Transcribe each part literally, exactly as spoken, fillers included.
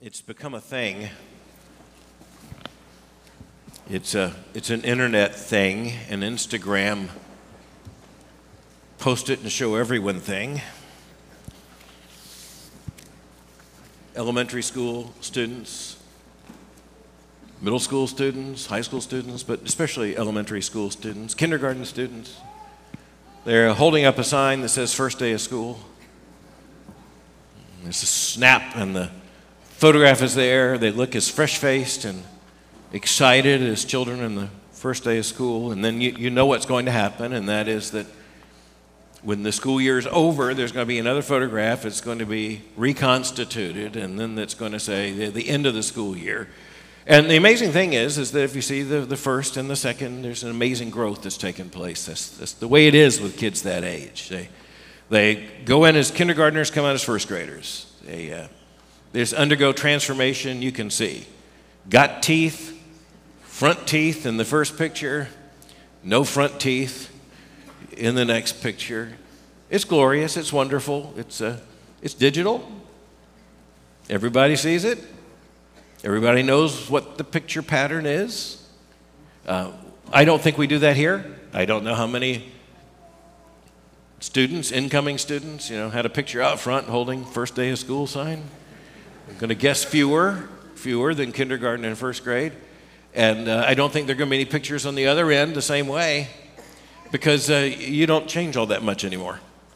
It's become a thing. It's a it's an internet thing, an Instagram post it and show everyone thing. Elementary school students, middle school students, high school students, but especially elementary school students, kindergarten students. They're holding up a sign that says first day of school. There's a snap and the photograph is there. They look as fresh-faced and excited as children in the first day of school. And then you, you know what's going to happen, and that is that when the school year is over, there's going to be another photograph. It's going to be reconstituted, and then it's going to say the, the end of the school year. And the amazing thing is, is that if you see the, the first and the second, there's an amazing growth that's taken place. That's, that's the way it is with kids that age. They, they go in as kindergartners, come out as first graders. They, uh, there's undergo transformation you can see. Got teeth, front teeth in the first picture, no front teeth in the next picture. It's glorious, it's wonderful, it's, uh, it's digital. Everybody sees it. Everybody knows what the picture pattern is. Uh, I don't think we do that here. I don't know how many students, incoming students, you know, had a picture out front holding first day of school sign. I'm going to guess fewer, fewer than kindergarten and first grade. And uh, I don't think there are going to be any pictures on the other end the same way, because uh, you don't change all that much anymore.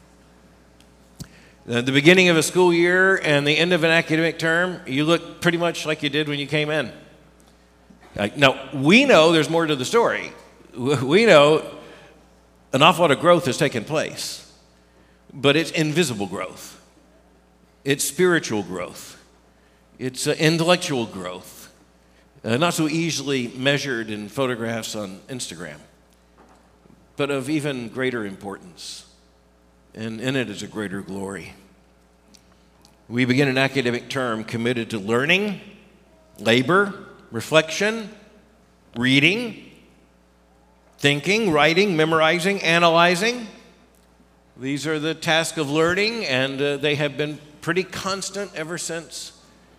Uh, the beginning of a school year and the end of an academic term, you look pretty much like you did when you came in. Uh, now, we know there's more to the story. We know an awful lot of growth has taken place, but it's invisible growth. It's spiritual growth. It's uh, intellectual growth, uh, not so easily measured in photographs on Instagram, but of even greater importance. And in it is a greater glory. We begin an academic term committed to learning, labor, reflection, reading, thinking, writing, memorizing, analyzing. These are the tasks of learning, and uh, they have been pretty constant ever since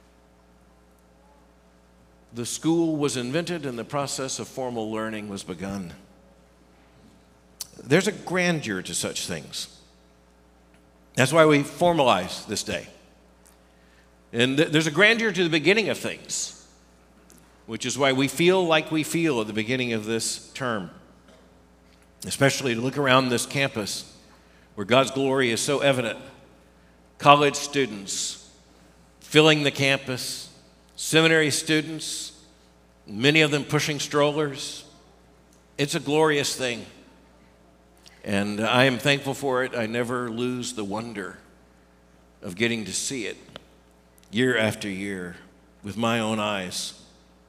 the school was invented and the process of formal learning was begun. There's a grandeur to such things. That's why we formalize this day. And th- there's a grandeur to the beginning of things, which is why we feel like we feel at the beginning of this term, especially to look around this campus where God's glory is so evident. College students filling the campus, seminary students, many of them pushing strollers. It's a glorious thing. And I am thankful for it. I never lose the wonder of getting to see it year after year with my own eyes.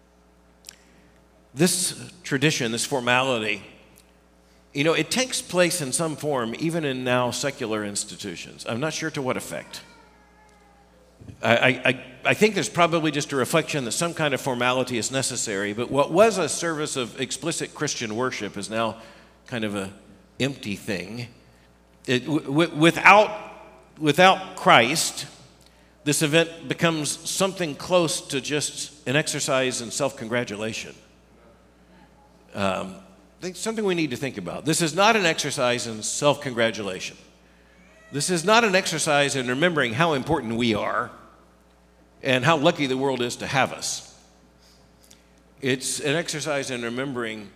This tradition, this formality, you know, it takes place in some form even in now secular institutions. I'm not sure to what effect. I, I, I think there's probably just a reflection that some kind of formality is necessary, but what was a service of explicit Christian worship is now kind of a empty thing. It, w- without, without Christ, this event becomes something close to just an exercise in self-congratulation. Um, I think something we need to think about. This is not an exercise in self-congratulation. This is not an exercise in remembering how important we are and how lucky the world is to have us. It's an exercise in remembering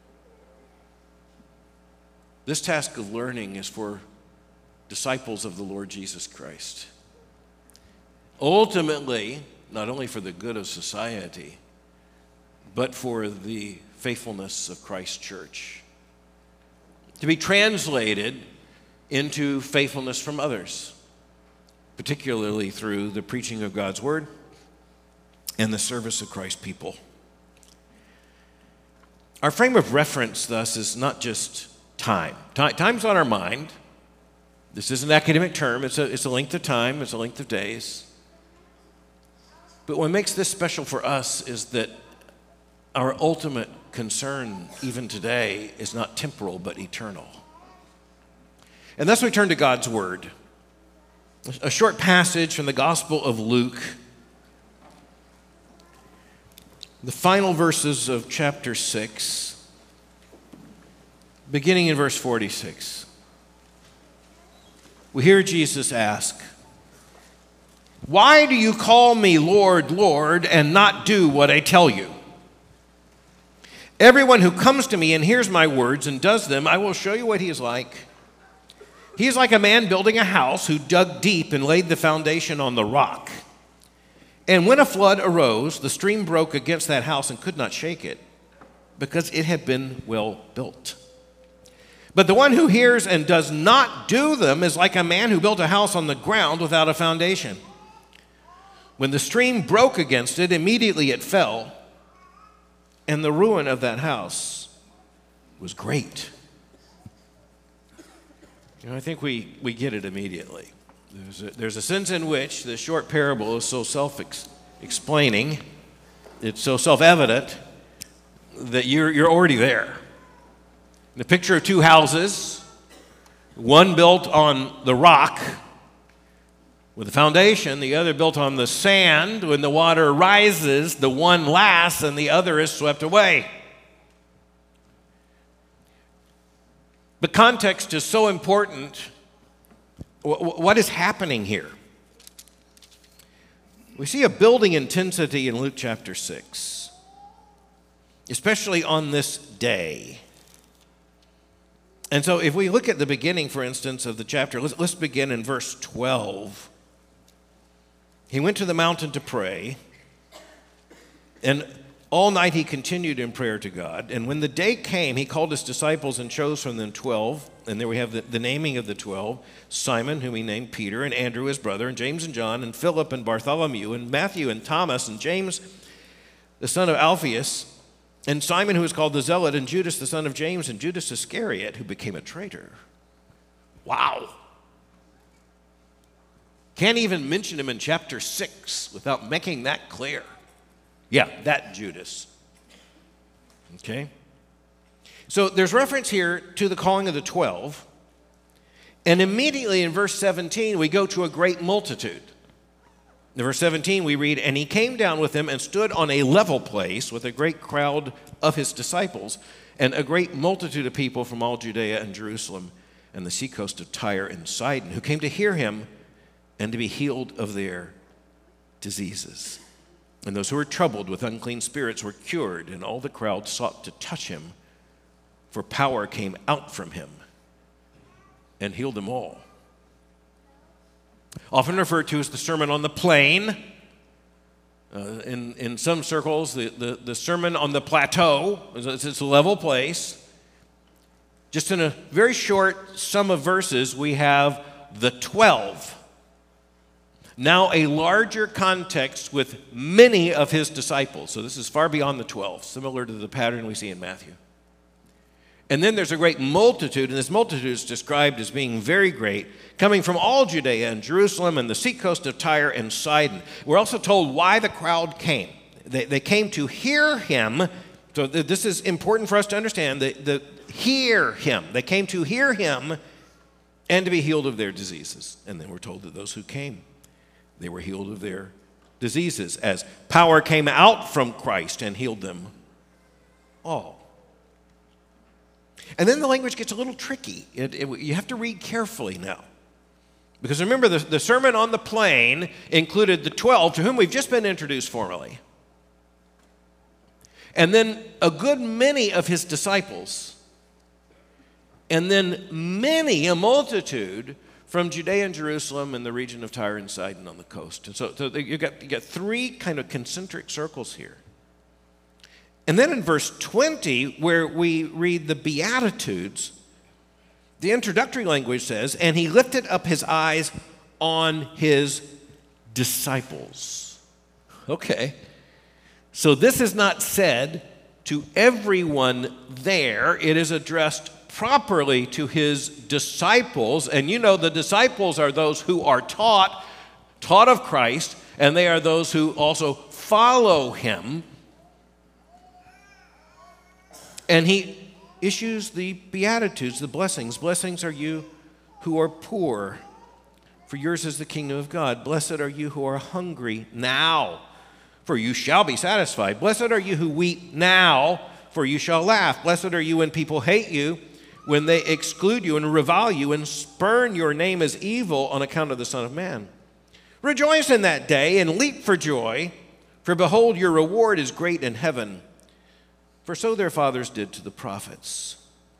this task of learning is for disciples of the Lord Jesus Christ. Ultimately, not only for the good of society, but for the faithfulness of Christ's church. To be translated into faithfulness from others, particularly through the preaching of God's word and the service of Christ's people. Our frame of reference, thus, is not just time. Time's on our mind. This is an academic term. It's a, it's a length of time. It's a length of days. But what makes this special for us is that our ultimate concern, even today, is not temporal but eternal. And thus we turn to God's Word. A short passage from the Gospel of Luke The final verses of chapter six, beginning in verse forty-six. We hear Jesus ask, "Why do you call me Lord, Lord, and not do what I tell you? Everyone who comes to me and hears my words and does them, I will show you what he is like. He is like a man building a house who dug deep and laid the foundation on the rock. And when a flood arose, the stream broke against that house and could not shake it, because it had been well built. But the one who hears and does not do them is like a man who built a house on the ground without a foundation. When the stream broke against it, immediately it fell, and the ruin of that house was great." You know, I think we, we get it immediately. There's a, there's a sense in which this short parable is so self-explaining, it's so self-evident, that you're, you're already there. The picture of two houses, one built on the rock with a foundation, the other built on the sand. When the water rises, the one lasts and the other is swept away. But context is so important. What is happening here? We see a building intensity in Luke chapter six, especially on this day. And so if we look at the beginning, for instance, of the chapter, let's, let's begin in verse twelve. He went to the mountain to pray, and all night he continued in prayer to God. And when the day came, he called his disciples and chose from them twelve. And there we have the, the naming of the twelve: Simon, whom he named Peter, and Andrew his brother, and James and John, and Philip and Bartholomew, and Matthew and Thomas, and James the son of Alphaeus, and Simon who was called the Zealot, and Judas the son of James, and Judas Iscariot, who became a traitor. Wow. Can't even mention him in chapter six without making that clear. Yeah, that Judas. Okay? So there's reference here to the calling of the twelve. And immediately in verse seventeen, we go to a great multitude. In verse seventeen, we read, "And he came down with them and stood on a level place with a great crowd of his disciples and a great multitude of people from all Judea and Jerusalem and the seacoast of Tyre and Sidon, who came to hear him and to be healed of their diseases. And those who were troubled with unclean spirits were cured, and all the crowd sought to touch him, for power came out from him and healed them all." Often referred to as the Sermon on the Plain. Uh, in, in some circles, the, the, the Sermon on the Plateau. It's, it's a level place. Just in a very short sum of verses, we have the twelve. Now a larger context with many of his disciples. So this is far beyond the twelve, similar to the pattern we see in Matthew. And then there's a great multitude, and this multitude is described as being very great, coming from all Judea and Jerusalem and the seacoast of Tyre and Sidon. We're also told why the crowd came. They, they came to hear him. So th- this is important for us to understand. The, the hear him. They came to hear him and to be healed of their diseases. And then we're told that those who came, they were healed of their diseases as power came out from Christ and healed them all. And then the language gets a little tricky. It, it, you have to read carefully now. Because remember, the, the Sermon on the Plain included the twelve, to whom we've just been introduced formally. And then a good many of his disciples. And then many, a multitude, from Judea and Jerusalem and the region of Tyre and Sidon on the coast. And so, so you got, you got three kind of concentric circles here. And then in verse twenty, where we read the Beatitudes, the introductory language says, "And he lifted up his eyes on his disciples." Okay. So this is not said to everyone there. It is addressed properly to his disciples. And you know, the disciples are those who are taught, taught of Christ, and they are those who also follow him. And he issues the Beatitudes, the blessings. Blessings are you who are poor, for yours is the kingdom of God. Blessed are you who are hungry now, for you shall be satisfied. Blessed are you who weep now, for you shall laugh. Blessed are you when people hate you, when they exclude you and revile you and spurn your name as evil on account of the Son of Man. Rejoice in that day and leap for joy, for behold, your reward is great in heaven. For so their fathers did to the prophets.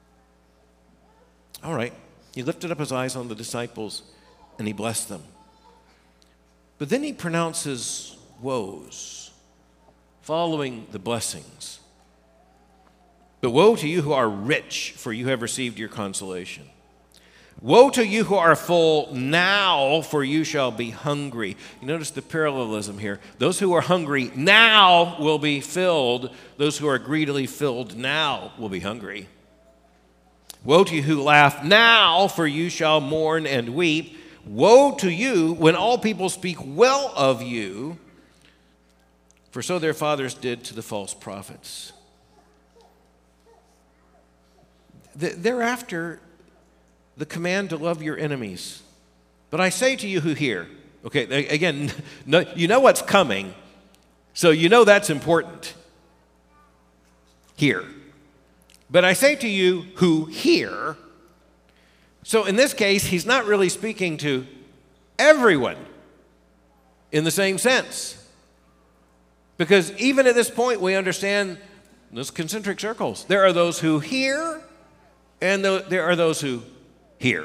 All right, he lifted up his eyes on the disciples and he blessed them. But then he pronounces woes following the blessings. But woe to you who are rich, for you have received your consolation. Woe to you who are full now, for you shall be hungry. You notice the parallelism here. Those who are hungry now will be filled. Those who are greedily filled now will be hungry. Woe to you who laugh now, for you shall mourn and weep. Woe to you when all people speak well of you, for so their fathers did to the false prophets. Thereafter, the command to love your enemies. But I say to you who hear, okay, again, no, you know what's coming, so you know that's important. Hear. But I say to you who hear, so in this case, he's not really speaking to everyone in the same sense. Because even at this point, we understand those concentric circles. There are those who hear, and there are those who hear.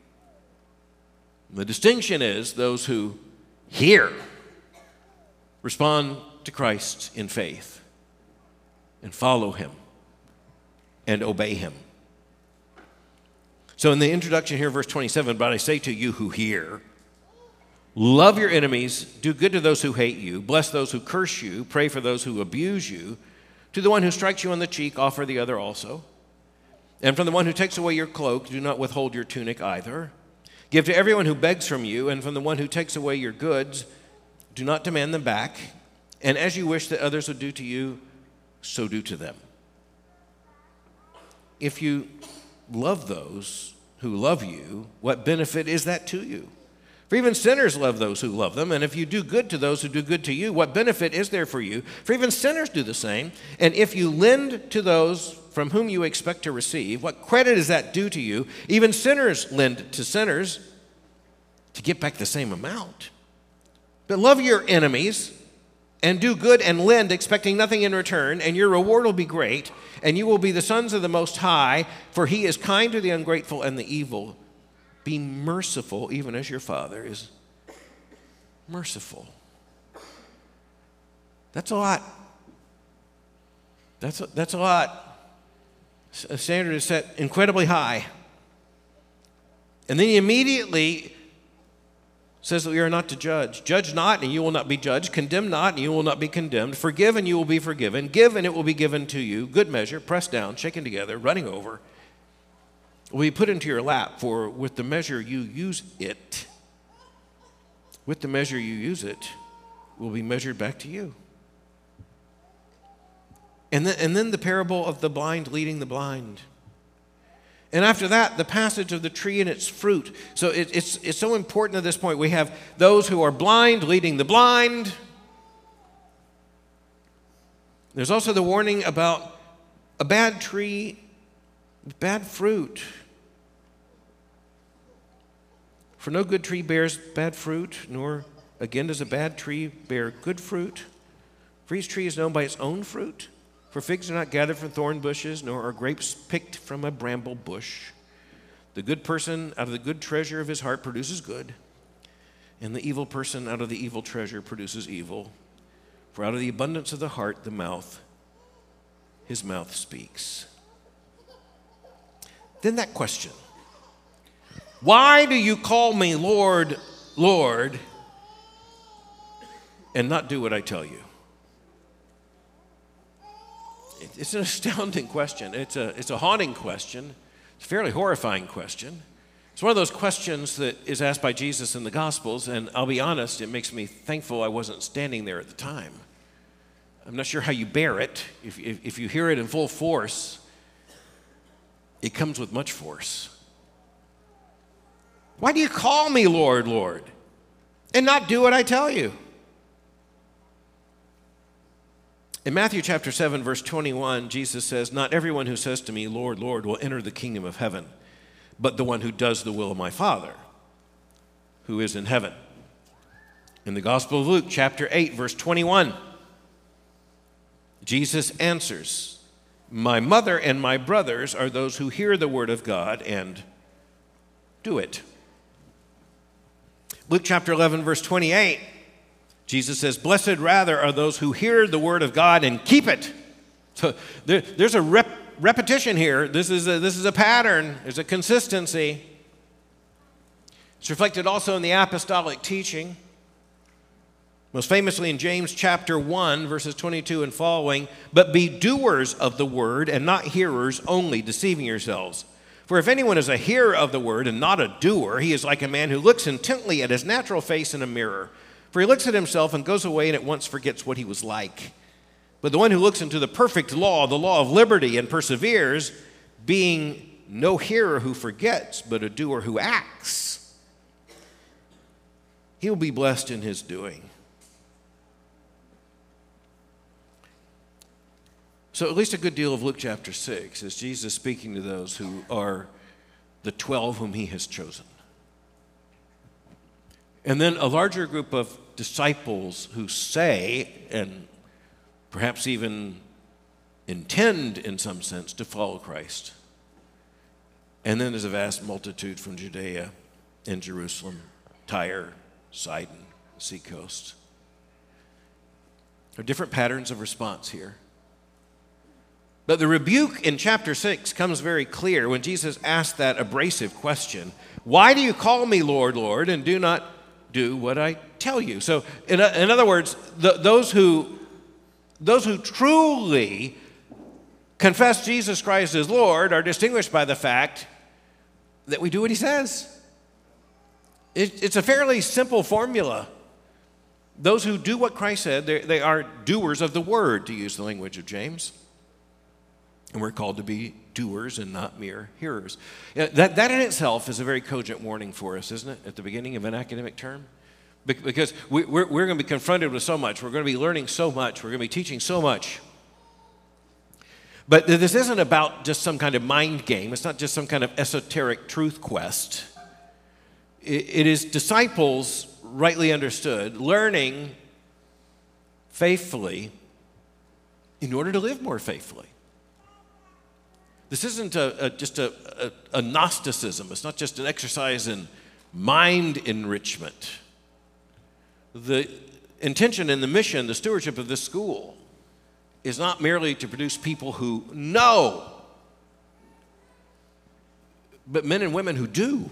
The distinction is those who hear respond to Christ in faith and follow him and obey him. So in the introduction here, verse twenty-seven, but I say to you who hear, love your enemies, do good to those who hate you, bless those who curse you, pray for those who abuse you. To the one who strikes you on the cheek, offer the other also. And from the one who takes away your cloak, do not withhold your tunic either. Give to everyone who begs from you, and from the one who takes away your goods, do not demand them back. And as you wish that others would do to you, so do to them. If you love those who love you, what benefit is that to you? For even sinners love those who love them, and if you do good to those who do good to you, what benefit is there for you? For even sinners do the same. And if you lend to those from whom you expect to receive, what credit is that due to you? Even sinners lend to sinners to get back the same amount. But love your enemies and do good and lend, expecting nothing in return, and your reward will be great, and you will be the sons of the Most High, for he is kind to the ungrateful and the evil. Be merciful, even as your Father is merciful. That's a lot. That's a, that's a lot. A standard is set incredibly high. And then he immediately says that we are not to judge. Judge not, and you will not be judged. Condemn not, and you will not be condemned. Forgive, and you will be forgiven. Give, and it will be given to you. Good measure, pressed down, shaken together, running over, will be put into your lap. For with the measure you use it, with the measure you use it, will be measured back to you. And then, and then the parable of the blind leading the blind. And after that, the passage of the tree and its fruit. So it, it's, it's so important at this point. We have those who are blind leading the blind. There's also the warning about a bad tree with bad fruit. For no good tree bears bad fruit, nor again does a bad tree bear good fruit. For each tree is known by its own fruit. For figs are not gathered from thorn bushes, nor are grapes picked from a bramble bush. The good person out of the good treasure of his heart produces good, and the evil person out of the evil treasure produces evil. For out of the abundance of the heart, the mouth, his mouth speaks. Then that question, why do you call me Lord, Lord, and not do what I tell you? It's an astounding question. It's a, it's a haunting question. It's a fairly horrifying question. It's one of those questions that is asked by Jesus in the Gospels, and I'll be honest, it makes me thankful I wasn't standing there at the time. I'm not sure how you bear it. If, if, if you hear it in full force, it comes with much force. Why do you call me Lord, Lord, and not do what I tell you? In Matthew chapter seven, verse twenty-one, Jesus says, "Not everyone who says to me, 'Lord, Lord,' will enter the kingdom of heaven, but the one who does the will of my Father, who is in heaven." In the Gospel of Luke chapter eight, verse twenty-one, Jesus answers, "My mother and my brothers are those who hear the word of God and do it." Luke chapter eleven, verse twenty-eight, Jesus says, "Blessed rather are those who hear the word of God and keep it." So there, there's a rep, repetition here. This is, a, this is a pattern. There's a consistency. It's reflected also in the apostolic teaching. Most famously in James chapter one, verses twenty-two and following, "But be doers of the word and not hearers only, deceiving yourselves. For if anyone is a hearer of the word and not a doer, he is like a man who looks intently at his natural face in a mirror. For he looks at himself and goes away and at once forgets what he was like. But the one who looks into the perfect law, the law of liberty, and perseveres, being no hearer who forgets, but a doer who acts, he will be blessed in his doing." So at least a good deal of Luke chapter six is Jesus speaking to those who are the twelve whom he has chosen. And then a larger group of disciples who say, and perhaps even intend in some sense, to follow Christ. And then there's a vast multitude from Judea and Jerusalem, Tyre, Sidon, seacoast. There are different patterns of response here. But the rebuke in chapter six comes very clear when Jesus asked that abrasive question, "Why do you call me Lord, Lord, and do not do what I tell you?" So in, in other words, the, those, who, those who truly confess Jesus Christ as Lord are distinguished by the fact that we do what he says. It, it's a fairly simple formula. Those who do what Christ said, they, they are doers of the word, to use the language of James. And we're called to be doers and not mere hearers. That, that in itself is a very cogent warning for us, isn't it, at the beginning of an academic term? Because we, we're, we're going to be confronted with so much. We're going to be learning so much. We're going to be teaching so much. But this isn't about just some kind of mind game. It's not just some kind of esoteric truth quest. It, it is disciples, rightly understood, learning faithfully in order to live more faithfully. This isn't a, a, just a, a, a Gnosticism. It's not just an exercise in mind enrichment. The intention and the mission, the stewardship of this school, is not merely to produce people who know, but men and women who do.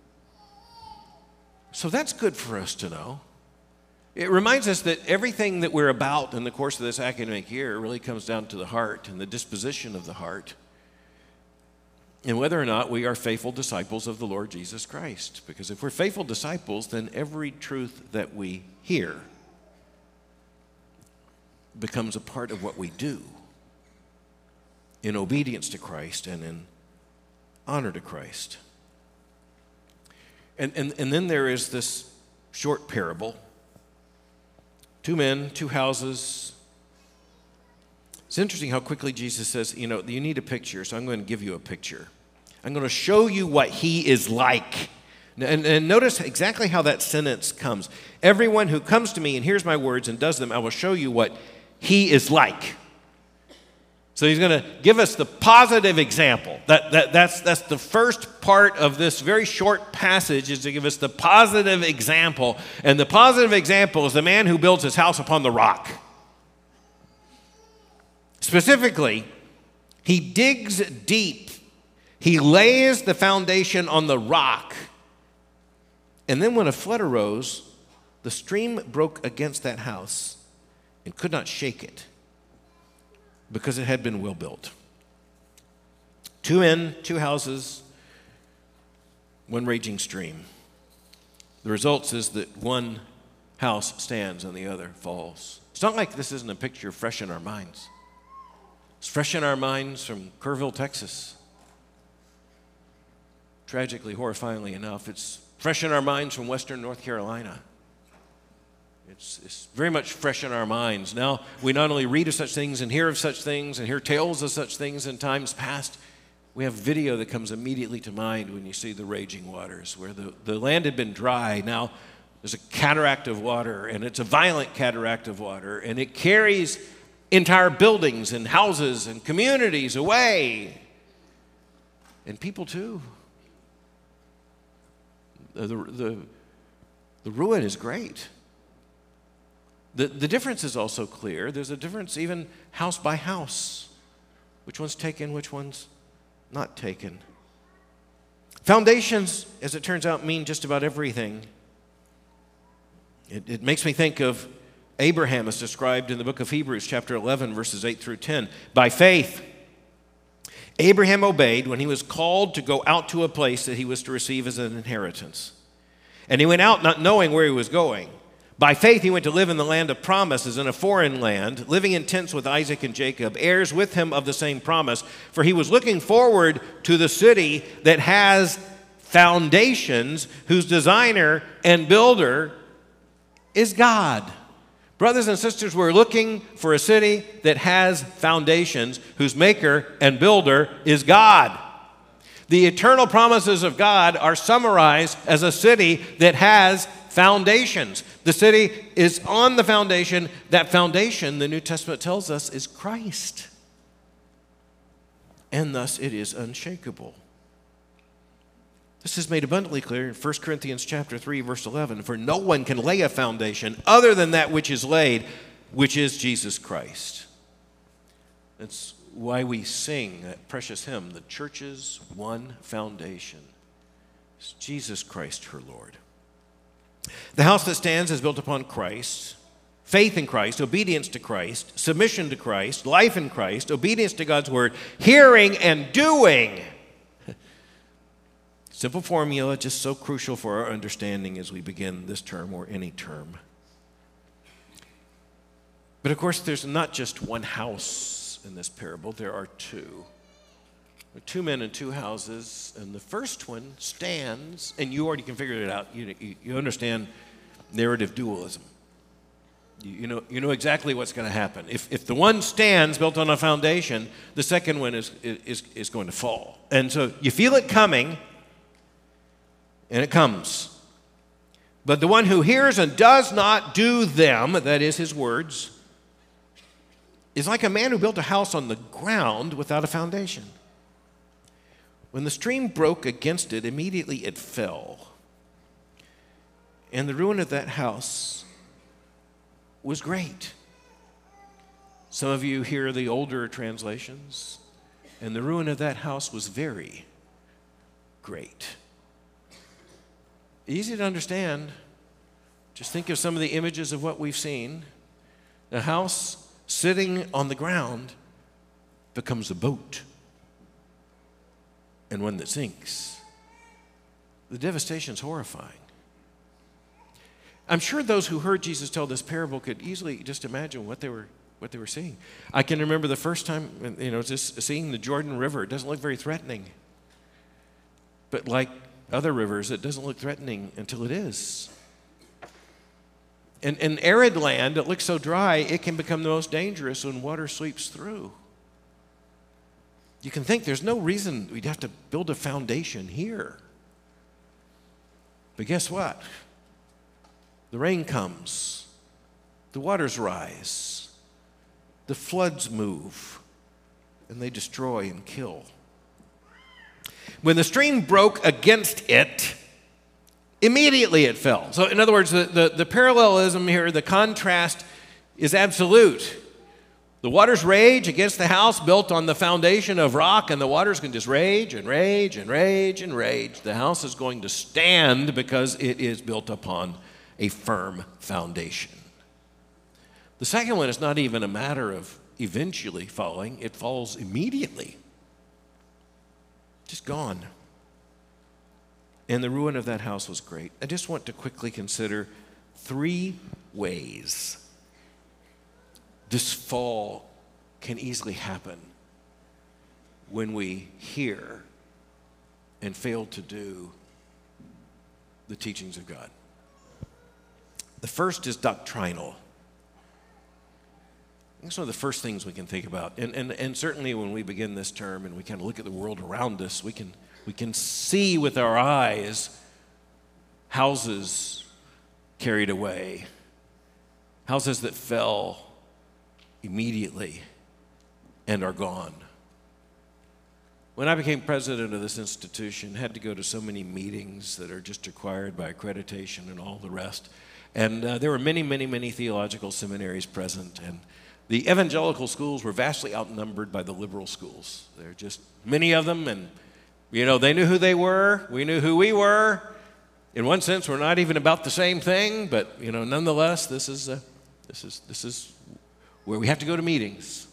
So that's good for us to know. It reminds us that everything that we're about in the course of this academic year really comes down to the heart and the disposition of the heart, and whether or not we are faithful disciples of the Lord Jesus Christ. Because if we're faithful disciples, then every truth that we hear becomes a part of what we do in obedience to Christ and in honor to Christ. And, and, and then there is this short parable. Two men, two houses. It's interesting how quickly Jesus says, you know, you need a picture, so I'm going to give you a picture. I'm going to show you what he is like. And, and notice exactly how that sentence comes. Everyone who comes to me and hears my words and does them, I will show you what he is like. So he's going to give us the positive example. That, that, that's, that's the first part of this very short passage, is to give us the positive example. And the positive example is the man who builds his house upon the rock. Specifically, he digs deep. He lays the foundation on the rock. And then when a flood arose, the stream broke against that house and could not shake it because it had been well built. Two men, two houses, one raging stream. The result is that one house stands and the other falls. It's not like this isn't a picture fresh in our minds. It's fresh in our minds from Kerrville, Texas. Tragically, horrifyingly enough, it's fresh in our minds from Western North Carolina. It's, it's very much fresh in our minds. Now, we not only read of such things and hear of such things and hear tales of such things in times past, we have video that comes immediately to mind when you see the raging waters, where the, the land had been dry. Now there's a cataract of water, and it's a violent cataract of water, and it carries entire buildings and houses and communities away, and people too. The, the, the ruin is great. The, the difference is also clear. There's a difference even house by house. Which one's taken, which one's not taken. Foundations, as it turns out, mean just about everything. It, it makes me think of Abraham as described in the book of Hebrews, chapter eleven, verses eight through ten. By faith, Abraham obeyed when he was called to go out to a place that he was to receive as an inheritance. And he went out not knowing where he was going. By faith, he went to live in the land of promises, in a foreign land, living in tents with Isaac and Jacob, heirs with him of the same promise. For he was looking forward to the city that has foundations, whose designer and builder is God. Brothers and sisters, we're looking for a city that has foundations, whose maker and builder is God. The eternal promises of God are summarized as a city that has foundations. The city is on the foundation. That foundation, the New Testament tells us, is Christ. And thus it is unshakable. This is made abundantly clear in First Corinthians chapter three, verse eleven. For no one can lay a foundation other than that which is laid, which is Jesus Christ. That's why we sing that precious hymn, the church's one foundation is Jesus Christ her Lord. The house that stands is built upon Christ, faith in Christ, obedience to Christ, submission to Christ, life in Christ, obedience to God's word, hearing and doing. Simple formula, just so crucial for our understanding as we begin this term or any term. But of course, there's not just one house in this parable, there are two. There are two men in two houses, and the first one stands, and you already can figure it out. You, you, you understand narrative dualism. You, you, know, you know exactly what's going to happen. If, if the one stands built on a foundation, the second one is, is, is going to fall. And so you feel it coming, and it comes. But the one who hears and does not do them, that is his words, is like a man who built a house on the ground without a foundation. When the stream broke against it, immediately it fell. And the ruin of that house was great. Some of you hear the older translations, and the ruin of that house was very great. Easy to understand. Just think of some of the images of what we've seen. The house sitting on the ground becomes a boat, and one that sinks. The devastation is horrifying. I'm sure those who heard Jesus tell this parable could easily just imagine what they were what they were seeing. I can remember the first time, you know, just seeing the Jordan River. It doesn't look very threatening. But like other rivers, it doesn't look threatening until it is. In, in arid land that looks so dry, it can become the most dangerous when water sweeps through. You can think there's no reason we'd have to build a foundation here. But guess what? The rain comes, the waters rise, the floods move, and they destroy and kill. When the stream broke against it, immediately it fell. So in other words, the, the, the parallelism here, the contrast is absolute. The waters rage against the house built on the foundation of rock, and the waters can just rage and rage and rage and rage. The house is going to stand because it is built upon a firm foundation. The second one is not even a matter of eventually falling. It falls immediately. Just gone. And the ruin of that house was great. I just want to quickly consider three ways this fall can easily happen when we hear and fail to do the teachings of God. The first is doctrinal. That's one of the first things we can think about. And, and, and certainly when we begin this term and we kind of look at the world around us, we can, we can see with our eyes houses carried away, houses that fell immediately and are gone. When I became president of this institution, had to go to so many meetings that are just required by accreditation and all the rest. And uh, there were many, many, many theological seminaries present. And the evangelical schools were vastly outnumbered by the liberal schools. There are just many of them, and, you know, they knew who they were. We knew who we were. In one sense, we're not even about the same thing, but, you know, nonetheless, this is, uh, this is, this is where we have to go to meetings.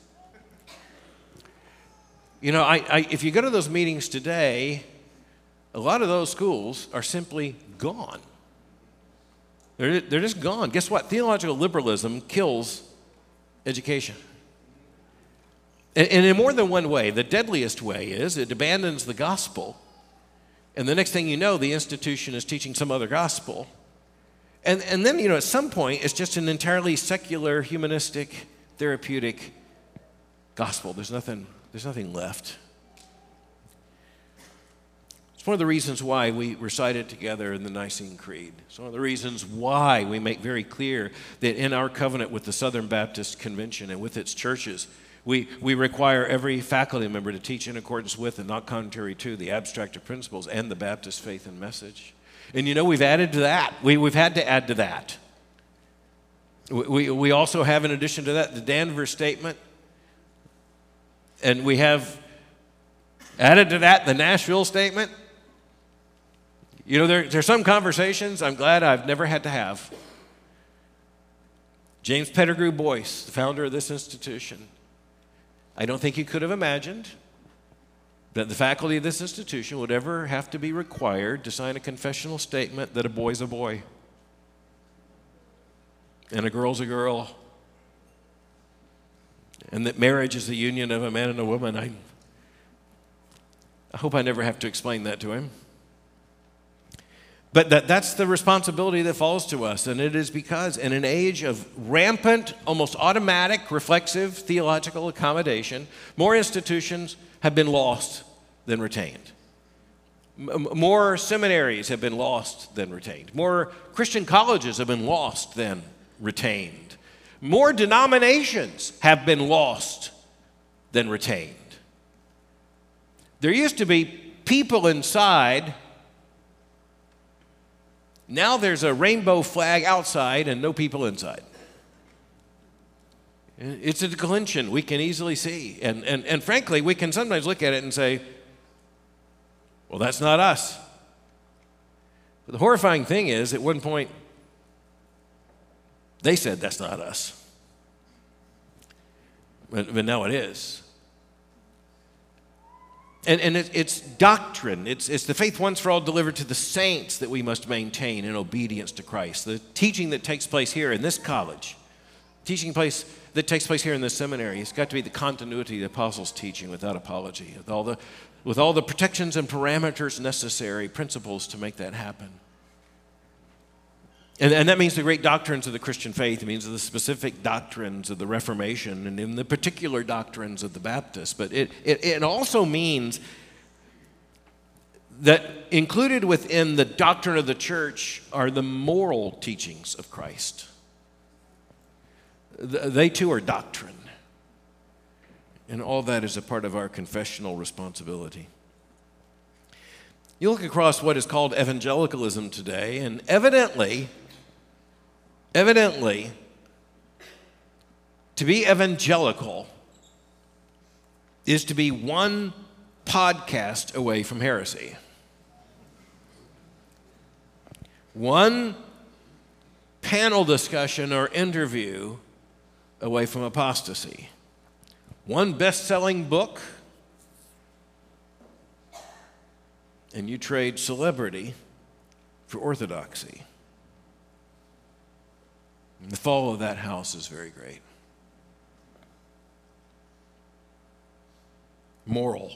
You know, I, I, if you go to those meetings today, a lot of those schools are simply gone. They're, they're just gone. Guess what? Theological liberalism kills education. And, and in more than one way. The deadliest way is it abandons the gospel, and the next thing you know, the institution is teaching some other gospel. And, and then, you know, at some point, it's just an entirely secular, humanistic, therapeutic gospel. There's nothing, there's nothing left. It's one of the reasons why we recite it together in the Nicene Creed. It's one of the reasons why we make very clear that in our covenant with the Southern Baptist Convention and with its churches, we, we require every faculty member to teach in accordance with and not contrary to the abstracted principles and the Baptist faith and message. And you know, we've added to that. We, we've had to add to that. We, we, we also have, in addition to that, the Danvers Statement. And we have added to that the Nashville Statement. You know, there, there are some conversations I'm glad I've never had to have. James Pettigrew Boyce, the founder of this institution, I don't think he could have imagined that the faculty of this institution would ever have to be required to sign a confessional statement that a boy's a boy and a girl's a girl and that marriage is the union of a man and a woman. I, I hope I never have to explain that to him. But that, that's the responsibility that falls to us, and it is because in an age of rampant, almost automatic, reflexive theological accommodation, more institutions have been lost than retained. M- more seminaries have been lost than retained. More Christian colleges have been lost than retained. More denominations have been lost than retained. There used to be people inside. Now there's a rainbow flag outside and no people inside. It's a declension we can easily see. And, and, and frankly, we can sometimes look at it and say, well, that's not us. But the horrifying thing is, at one point, they said that's not us. But, but now it is. And, and it, it's doctrine. It's, it's the faith once for all delivered to the saints that we must maintain in obedience to Christ. The teaching that takes place here in this college, teaching place that takes place here in this seminary, it's got to be the continuity of the apostles' teaching without apology, with all the, with all the protections and parameters necessary, principles to make that happen. And, and that means the great doctrines of the Christian faith. It means the specific doctrines of the Reformation and in the particular doctrines of the Baptists. But it, it, it also means that included within the doctrine of the church are the moral teachings of Christ. They too are doctrine. And all that is a part of our confessional responsibility. You look across what is called evangelicalism today, and evidently, evidently, to be evangelical is to be one podcast away from heresy. One panel discussion or interview away from apostasy. One best-selling book, and you trade celebrity for orthodoxy. And the fall of that house is very great. Moral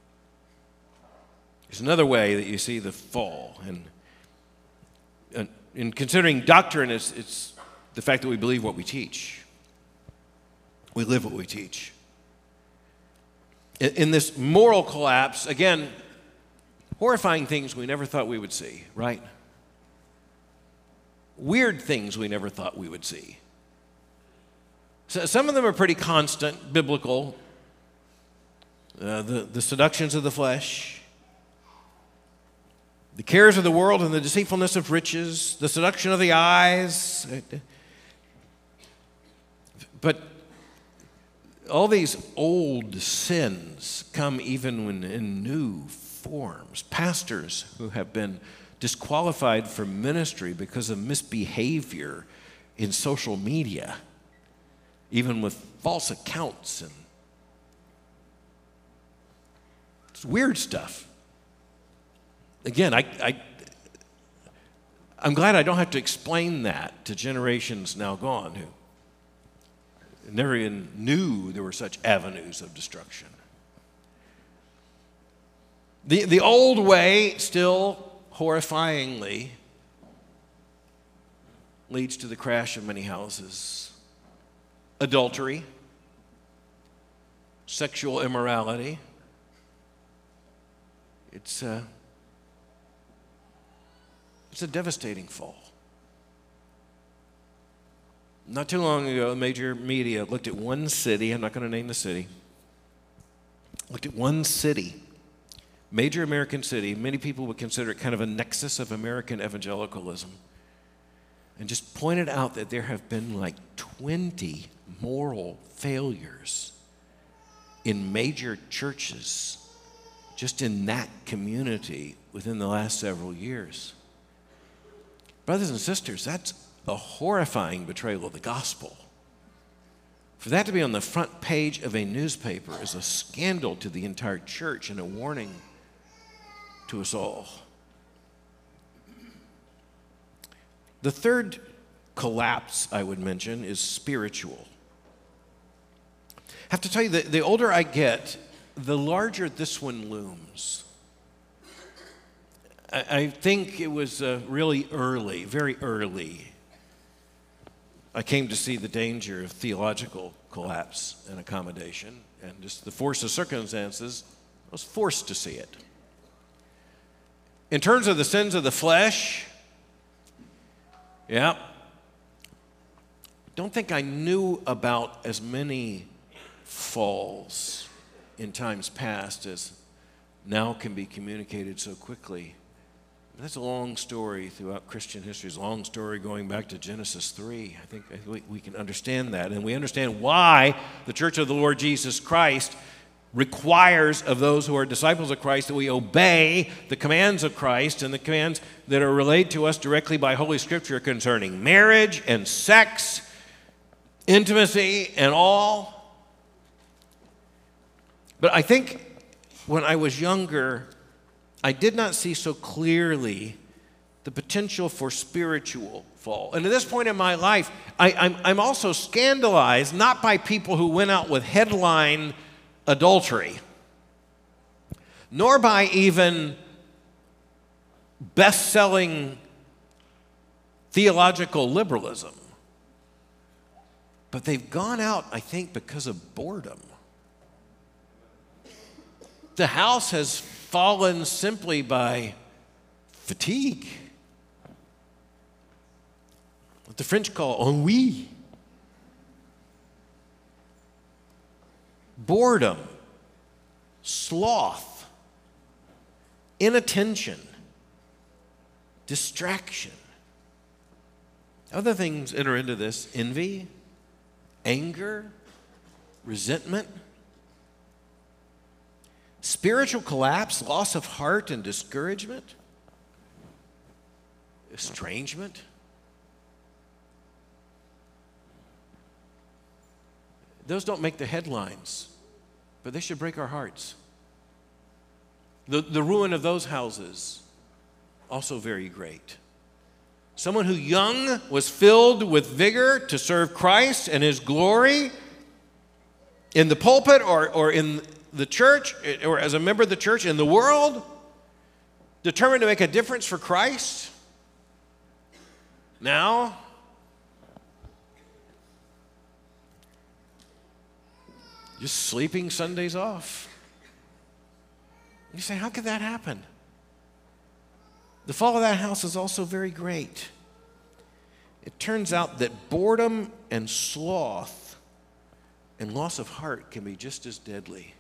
is another way that you see the fall. And, and in considering doctrine, it's, it's the fact that we believe what we teach. We live what we teach. In, in this moral collapse, again, horrifying things we never thought we would see, right? Weird things we never thought we would see. So some of them are pretty constant, biblical. Uh, the, the seductions of the flesh, the cares of the world and the deceitfulness of riches, the seduction of the eyes. But all these old sins come even when in new forms. Pastors who have been disqualified from ministry because of misbehavior in social media, even with false accounts, and it's weird stuff. Again, I, I, I'm glad I don't have to explain that to generations now gone who never even knew there were such avenues of destruction. The, the old way still horrifyingly leads to the crash of many houses. Adultery, sexual immorality. It's a, it's a devastating fall. Not too long ago, major media looked at one city, I'm not going to name the city, looked at one city, major American city, many people would consider it kind of a nexus of American evangelicalism, and just pointed out that there have been like twenty moral failures in major churches just in that community within the last several years. Brothers and sisters, that's a horrifying betrayal of the gospel. For that to be on the front page of a newspaper is a scandal to the entire church and a warning to us all. The third collapse I would mention is spiritual. I have to tell you that the older I get, the larger this one looms. I, I think it was uh, really early, very early. I came to see the danger of theological collapse and accommodation, and just the force of circumstances, I was forced to see it. In terms of the sins of the flesh, yeah, don't think I knew about as many falls in times past as now can be communicated so quickly. That's a long story throughout Christian history. It's a long story going back to Genesis three. I think we, we can understand that. And we understand why the Church of the Lord Jesus Christ requires of those who are disciples of Christ that we obey the commands of Christ and the commands that are relayed to us directly by Holy Scripture concerning marriage and sex, intimacy and all. But I think when I was younger, I did not see so clearly the potential for spiritual fall. And at this point in my life, I, I'm, I'm also scandalized not by people who went out with headline adultery, nor by even best-selling theological liberalism. But they've gone out, I think, because of boredom. The house has fallen simply by fatigue. What the French call ennui. Boredom, sloth, inattention, distraction. Other things enter into this: envy, anger, resentment. Spiritual collapse, loss of heart and discouragement, estrangement. Those don't make the headlines, but they should break our hearts. The, the ruin of those houses, also very great. Someone who young was filled with vigor to serve Christ and His glory in the pulpit or, or in the church, or as a member of the church in the world, determined to make a difference for Christ, now. Just sleeping Sundays off. You say, how could that happen? The fall of that house is also very great. It turns out that boredom and sloth and loss of heart can be just as deadly.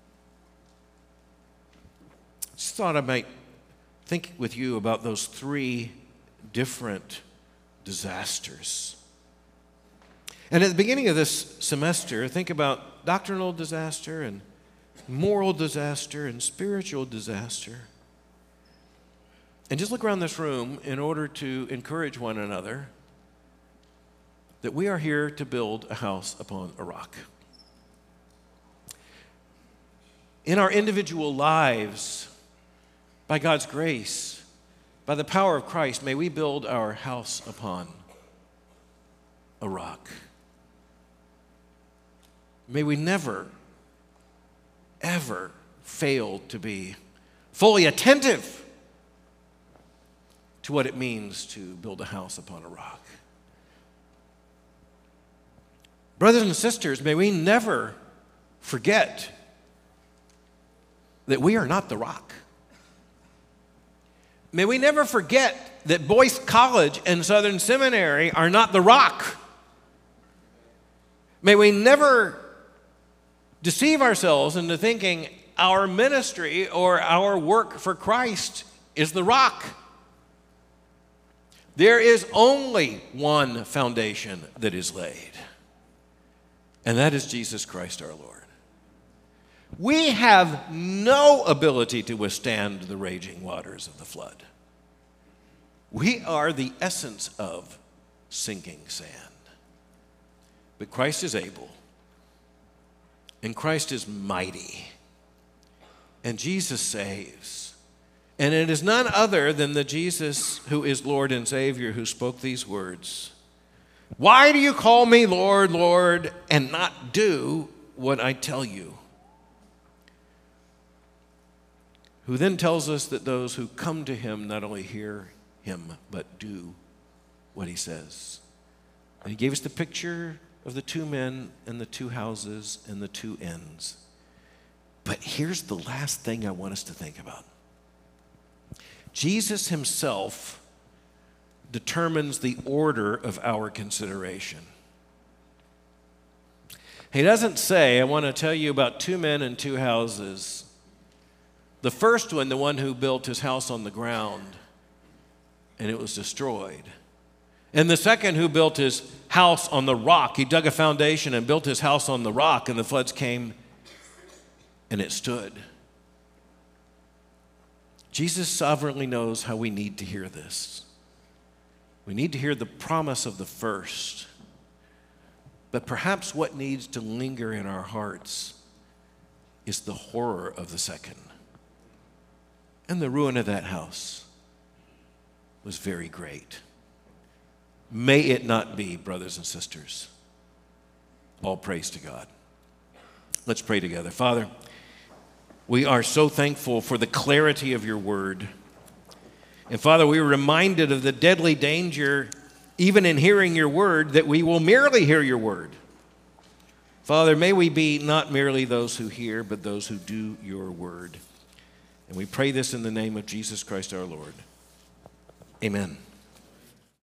I just thought I might think with you about those three different disasters. And at the beginning of this semester, think about doctrinal disaster and moral disaster and spiritual disaster. And just look around this room in order to encourage one another that we are here to build a house upon a rock. In our individual lives, by God's grace, by the power of Christ, may we build our house upon a rock. May we never, ever fail to be fully attentive to what it means to build a house upon a rock. Brothers and sisters, may we never forget that we are not the rock. May we never forget that Boyce College and Southern Seminary are not the rock. May we never deceive ourselves into thinking our ministry or our work for Christ is the rock. There is only one foundation that is laid, and that is Jesus Christ our Lord. We have no ability to withstand the raging waters of the flood. We are the essence of sinking sand. But Christ is able, and Christ is mighty, and Jesus saves. And it is none other than the Jesus who is Lord and Savior who spoke these words. Why do you call me Lord, Lord, and not do what I tell you? Who then tells us that those who come to him not only hear him, but do what he says. And he gave us the picture of the two men and the two houses and the two ends. But here's the last thing I want us to think about. Jesus himself determines the order of our consideration. He doesn't say, I want to tell you about two men and two houses. The first one, the one who built his house on the ground, and it was destroyed. And the second who built his house on the rock. He dug a foundation and built his house on the rock, and the floods came, and it stood. Jesus sovereignly knows how we need to hear this. We need to hear the promise of the first. But perhaps what needs to linger in our hearts is the horror of the second. And the ruin of that house was very great. May it not be, brothers and sisters. All praise to God. Let's pray together. Father, we are so thankful for the clarity of your word. And Father, we are reminded of the deadly danger, even in hearing your word, that we will merely hear your word. Father, may we be not merely those who hear, but those who do your word. And we pray this in the name of Jesus Christ our Lord. Amen.